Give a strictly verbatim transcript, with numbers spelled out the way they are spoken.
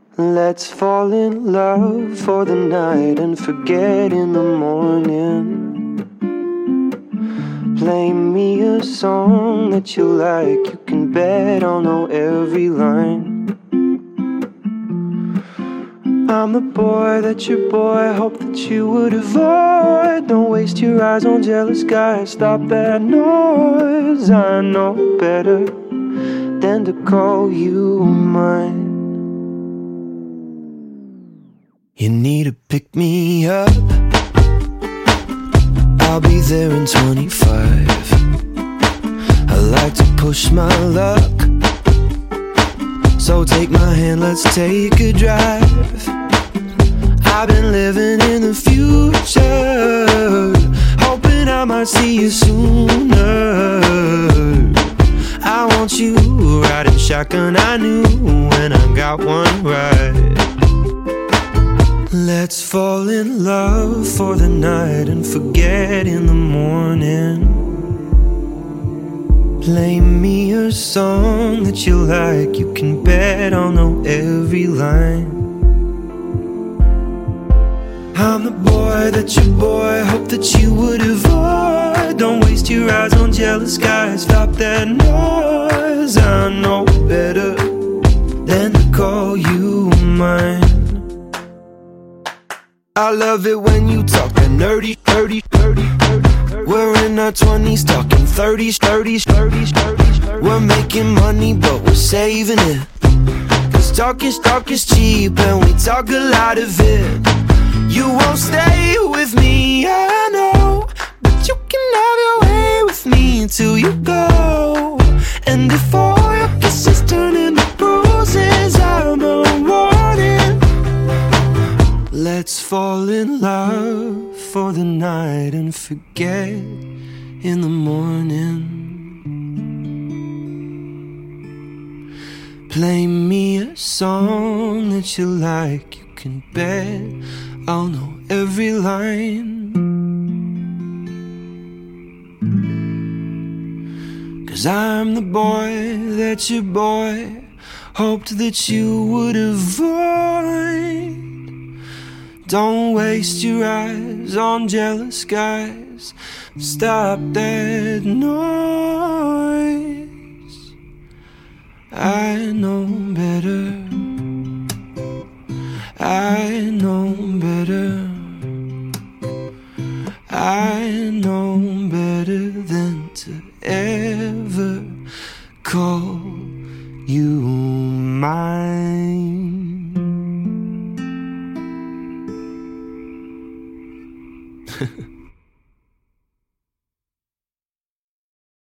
Let's fall in love for the night and forget in the morning. Play me a song that you like, you can bet I'll know every line. I'm the boy that your boy hoped that you would avoid. Don't waste your eyes on jealous guys, stop that noise. I know better than to call you mine. You need to pick me up, I'll be there in twenty-five. I like to push my luck, so take my hand, let's take a drive. I've been living in the future, hoping I might see you sooner. I want you riding shotgun, I knew when I got one right. Let's fall in love for the night and forget in the morning. Play me a song that you like, you can bet I'll know every line. I'm the boy that your boy hoped that you would avoid. Don't waste your eyes on jealous guys, stop that noise. I know better than to call you mine. I love it when you talk that nerdy, nerdy, nerdy, nerdy. We're in our twenties, talking thirties, thirties, thirties, thirties. We're making money, but we're saving it. Cause talk is, talk is cheap, and we talk a lot of it. You won't stay with me, I know, but you can have your way with me until you go. And if all your kisses turn into bruises, I'm a warning. Let's fall in love for the night and forget in the morning. Play me a song that you like, you can bet I'll know every line. Cause I'm the boy that your boy hoped that you would avoid. Don't waste your eyes on jealous guys, stop that noise. I know better, I know better, I know better than to ever call you mine.